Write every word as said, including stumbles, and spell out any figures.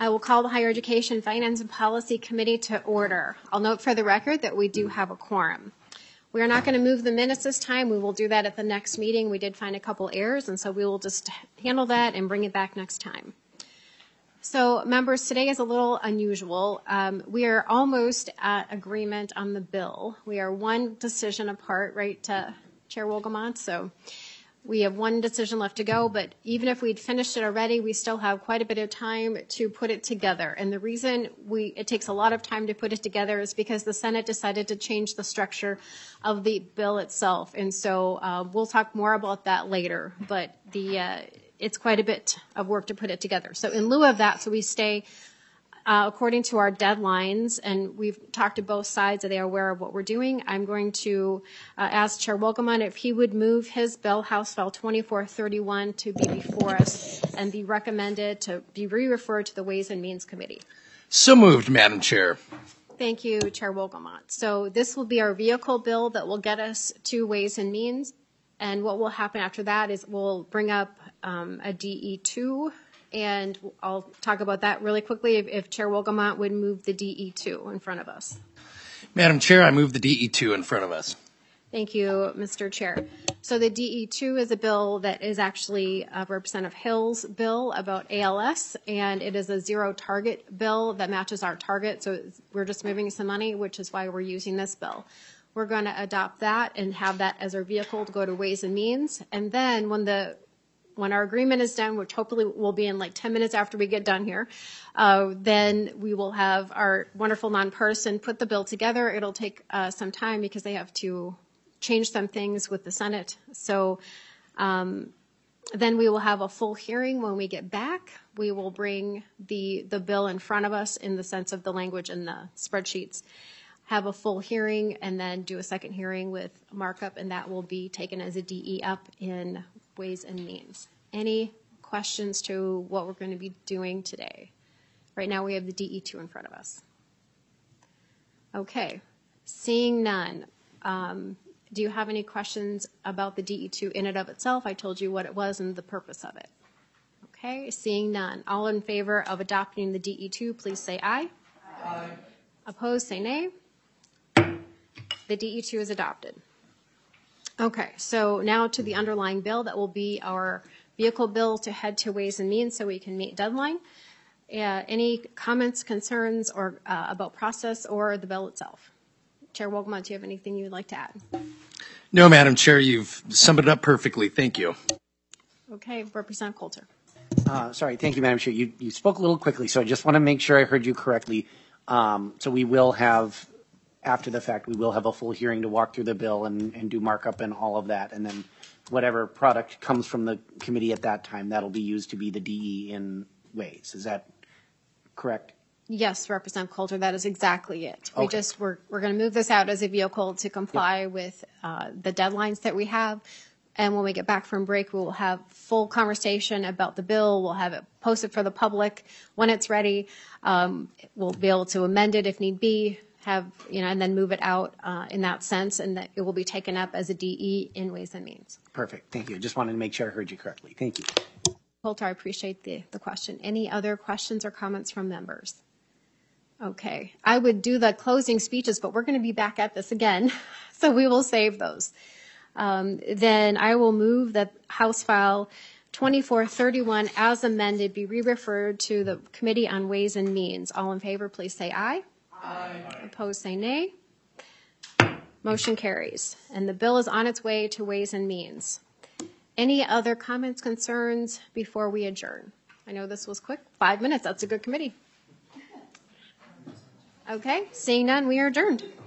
I will call the Higher Education, Finance, and Policy Committee to order. I'll note for the record that we do have a quorum. We are not going to move the minutes this time. We will do that at the next meeting. We did find a couple errors, and so we will just handle that and bring it back next time. So, members, today is a little unusual. Um, we are almost at agreement on the bill. We are one decision apart, right, uh, Chair Wolgamott? So we have one decision left to go, but even if we'd finished it already, we still have quite a bit of time to put it together. And the reason we it takes a lot of time to put it together is because the Senate decided to change the structure of the bill itself. And so uh, we'll talk more about that later, but the uh, it's quite a bit of work to put it together. So in lieu of that, so we stay Uh, according to our deadlines, and we've talked to both sides, so they are aware of what we're doing. I'm going to uh, ask Chair Wolgamott if he would move his bill, House File twenty-four thirty-one, to be before us and be recommended to be re-referred to the Ways and Means Committee. So moved, Madam Chair. Thank you, Chair Wolgamott. So this will be our vehicle bill that will get us to Ways and Means, and what will happen after that is we'll bring up um, a D E two. And I'll talk about that really quickly if, if Chair Wolgamott would move the D E two in front of us. Madam Chair, I move the D E two in front of us. Thank you, Mister Chair. So the D E two is a bill that is actually uh, Representative Hill's bill about A L S, and it is a zero target bill that matches our target. So we're just moving some money, which is why we're using this bill. We're going to adopt that and have that as our vehicle to go to Ways and Means. And then when the When our agreement is done, which hopefully will be in like ten minutes after we get done here, uh, then we will have our wonderful nonpartisan put the bill together. It'll take uh, some time because they have to change some things with the Senate. So um, then we will have a full hearing when we get back. We will bring the, the bill in front of us in the sense of the language in the spreadsheets, have a full hearing, and then do a second hearing with markup, and that will be taken as a D E up in Ways and Means. Any questions to what we're going to be doing today? Right now we have the D E two in front of us. Okay, seeing none. Um, do you have any questions about the D E two in and of itself? I told you what it was and the purpose of it. Okay, seeing none. All in favor of adopting the D E two, please say aye. Aye. Opposed, say nay. The D E two is adopted. Okay, so now to the underlying bill that will be our vehicle bill to head to Ways and Means so we can meet deadline. Uh, any comments, concerns, or uh, about process or the bill itself? Chair Wolgamott, do you have anything you'd like to add? No, Madam Chair, you've summed it up perfectly. Thank you. Okay, Representative Coulter. Uh, sorry, thank you, Madam Chair. You, you spoke a little quickly, so I just want to make sure I heard you correctly. Um, so we will have, after the fact, we will have a full hearing to walk through the bill and, and do markup and all of that. And then whatever product comes from the committee at that time, that'll be used to be the D E in Ways. Is that correct? Yes, Representative Coulter, that is exactly it. We Okay. just, we're, we're going to move this out as a vehicle to comply yep. with uh, the deadlines that we have. And when we get back from break, we will have full conversation about the bill. We'll have it posted for the public when it's ready. Um, we'll be able to amend it if need be, have, you know, and then move it out uh, in that sense, and that it will be taken up as a D E in Ways and Means. Perfect. Thank you. Just wanted to make sure I heard you correctly. Thank you. Coulter, I appreciate the, the question. Any other questions or comments from members? Okay. I would do the closing speeches, but we're going to be back at this again, so we will save those. Um, then I will move that House File twenty-four thirty-one as amended be re-referred to the Committee on Ways and Means. All in favor, please say aye. Aye. Opposed, say nay. Motion carries. And the bill is on its way to Ways and Means. Any other comments, concerns before we adjourn? I know this was quick. Five minutes. That's a good committee. Okay. Seeing none, we are adjourned.